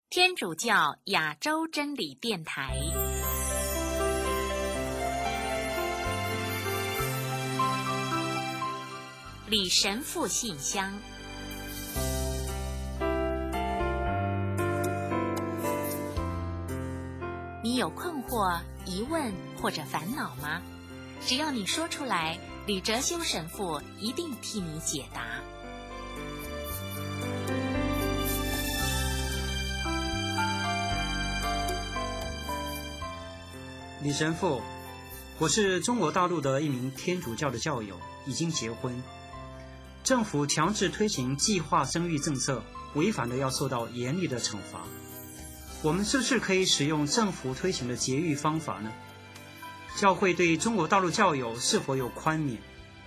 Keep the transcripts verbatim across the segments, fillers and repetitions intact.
天主教亚洲真理电台，李神父信箱。你有困惑、疑问或者烦恼吗？只要你说出来，李哲修神父一定替你解答。 李神父，我是中国大陆的一名天主教的教友，已经结婚。政府强制推行计划生育政策，违反的要受到严厉的惩罚。我们是不是可以使用政府推行的节育方法呢？教会对中国大陆教友是否有宽免？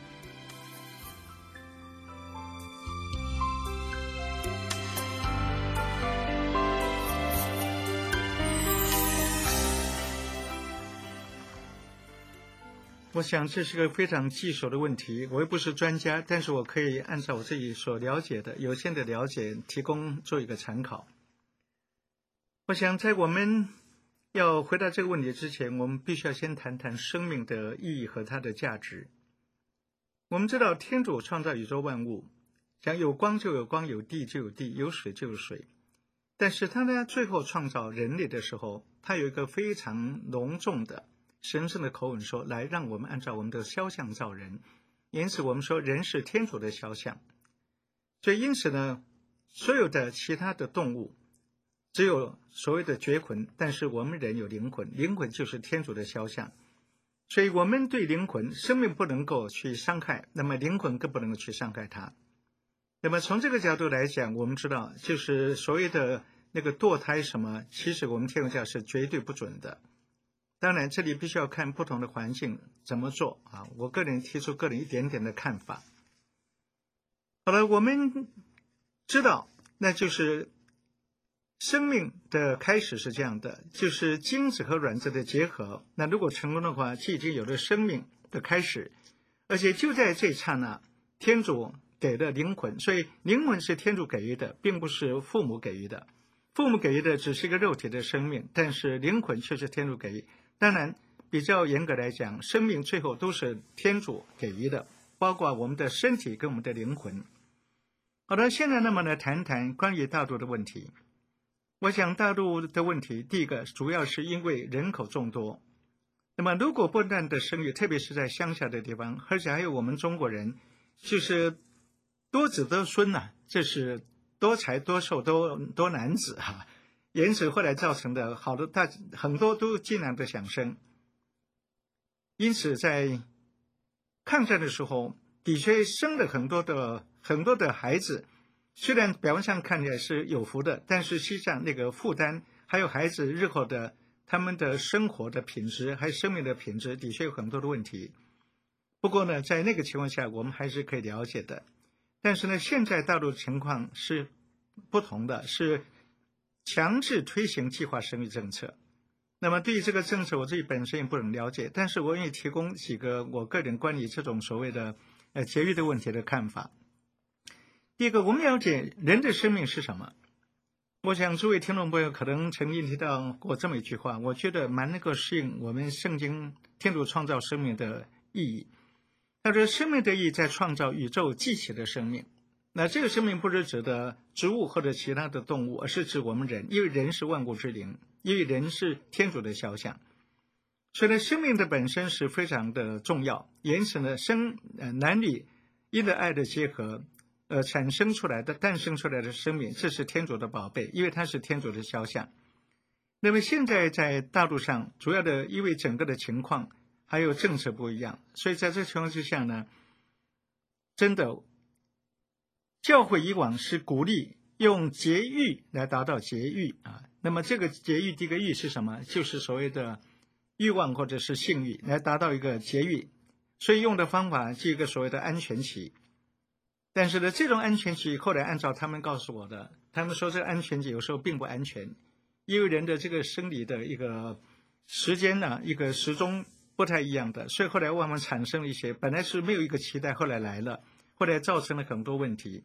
我想这是个非常棘手的问题，我又不是专家，但是我可以按照我自己所了解的有限的了解提供做一个参考。我想在我们要回答这个问题之前，我们必须要先谈谈生命的意义和它的价值。我们知道天主创造宇宙万物，讲有光就有光，有地就有地，有水就有水，但是他呢最后创造人类的时候，他有一个非常隆重的神圣的口吻说，来让我们按照我们的肖像造人。因此我们说人是天主的肖像，所以因此呢，所有的其他的动物只有所谓的绝魂，但是我们人有灵魂，灵魂就是天主的肖像，所以我们对灵魂生命不能够去伤害，那么灵魂更不能够去伤害它。那么从这个角度来讲，我们知道就是所谓的那个堕胎什么，其实我们天主教是绝对不准的。当然这里必须要看不同的环境怎么做啊，我个人提出个人一点点的看法。好了，我们知道那就是生命的开始是这样的，就是精子和卵子的结合，那如果成功的话，就已经有了生命的开始。而且就在这一刹那，天主给了灵魂，所以灵魂是天主给予的，并不是父母给予的。父母给予的只是一个肉体的生命，但是灵魂却是天主给予。当然比较严格来讲，生命最后都是天主给予的，包括我们的身体跟我们的灵魂。好的，现在那么呢，谈谈关于大陆的问题。我想大陆的问题，第一个主要是因为人口众多，那么如果不断的生育，特别是在乡下的地方，而且还有我们中国人就是多子多孙啊，这是多才多寿多多男子啊，因此后来造成的好多大很多都尽量的想生。因此在抗战的时候的确生了很多的很多的孩子，虽然表面上看起来是有福的，但是实际上那个负担还有孩子日后的他们的生活的品质还有生命的品质的确有很多的问题。不过呢，在那个情况下我们还是可以了解的。但是呢，现在大陆的情况是不同的，是强制推行计划生育政策。那么对于这个政策我自己本身也不能了解，但是我愿意提供几个我个人关于这种所谓的呃节育的问题的看法。第一个，我们了解人的生命是什么。我想诸位听众朋友可能曾经提到过这么一句话，我觉得蛮能够适应我们圣经天主创造生命的意义。他说生命的意义在创造宇宙记起的生命，那这个生命不是指的植物或者其他的动物，而是指我们人，因为人是万物之灵，因为人是天主的肖像，所以呢生命的本身是非常的重要。因此呢生、呃、男女因着爱的结合呃，产生出来的诞生出来的生命，这是天主的宝贝，因为它是天主的肖像。那么现在在大陆上主要的因为整个的情况还有政策不一样，所以在这情况之下呢，真的教会以往是鼓励用节育来达到节育啊。那么这个节育第一个育是什么？就是所谓的欲望或者是性欲来达到一个节育，所以用的方法是一个所谓的安全期。但是呢，这种安全期后来按照他们告诉我的，他们说这个安全期有时候并不安全，因为人的这个生理的一个时间呢，一个时钟不太一样的，所以后来我们产生了一些本来是没有一个期待，后来来了，后来造成了很多问题。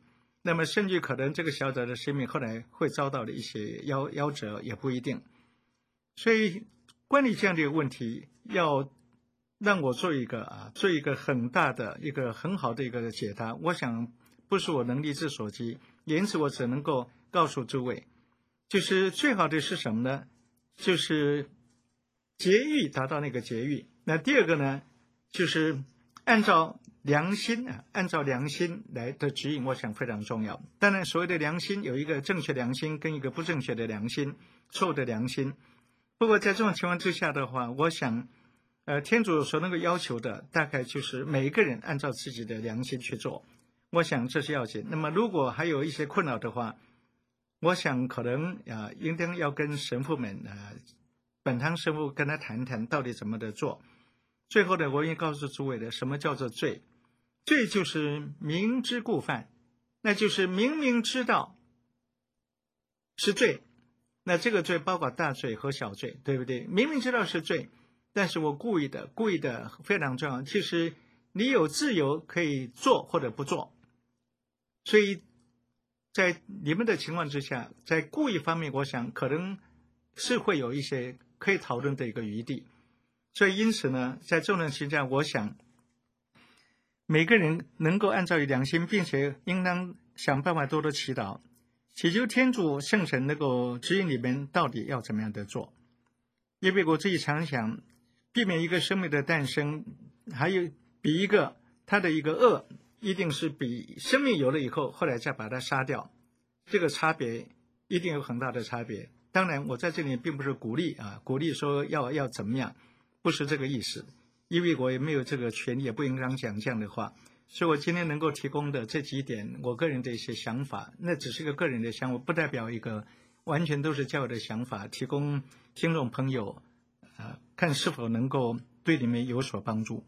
那么甚至可能这个小者的生命后来会遭到了一些夭夭折，也不一定。所以关于这样的一个问题，要让我做一个啊，做一个很大的一个很好的一个解答，我想不是我能力之所及，因此我只能够告诉诸位，就是最好的是什么呢？就是节欲，达到那个节欲。那第二个呢，就是按照良心啊，按照良心来的指引，我想非常重要。当然，所谓的良心有一个正确良心跟一个不正确的良心，错误的良心。不过在这种情况之下的话，我想，呃，天主所能够要求的，大概就是每一个人按照自己的良心去做。我想这是要紧。那么，如果还有一些困扰的话，我想可能啊、呃，应当要跟神父们啊、呃，本堂神父跟他谈谈到底怎么的做。最后呢，我也告诉诸位的，什么叫做罪？罪就是明知故犯，那就是明明知道是罪。那这个罪包括大罪和小罪，对不对？明明知道是罪，但是我故意的，故意的非常重要。其实你有自由可以做或者不做，所以在你们的情况之下，在故意方面，我想可能是会有一些可以讨论的一个余地。所以因此呢，在这种情况下，我想每个人能够按照良心，并且应当想办法多多祈祷，祈求天主圣神能够指引你们到底要怎么样的做。因为我自己常想，避免一个生命的诞生，还有比一个他的一个恶，一定是比生命有了以后，后来再把它杀掉，这个差别一定有很大的差别。当然，我在这里并不是鼓励啊，鼓励说要要怎么样，不是这个意思，因为我也没有这个权利，也不应当讲这样的话。所以我今天能够提供的这几点，我个人的一些想法，那只是个个人的想法，不代表一个完全都是教友的想法，提供听众朋友呃，看是否能够对你们有所帮助。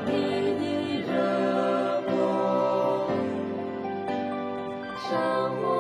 生活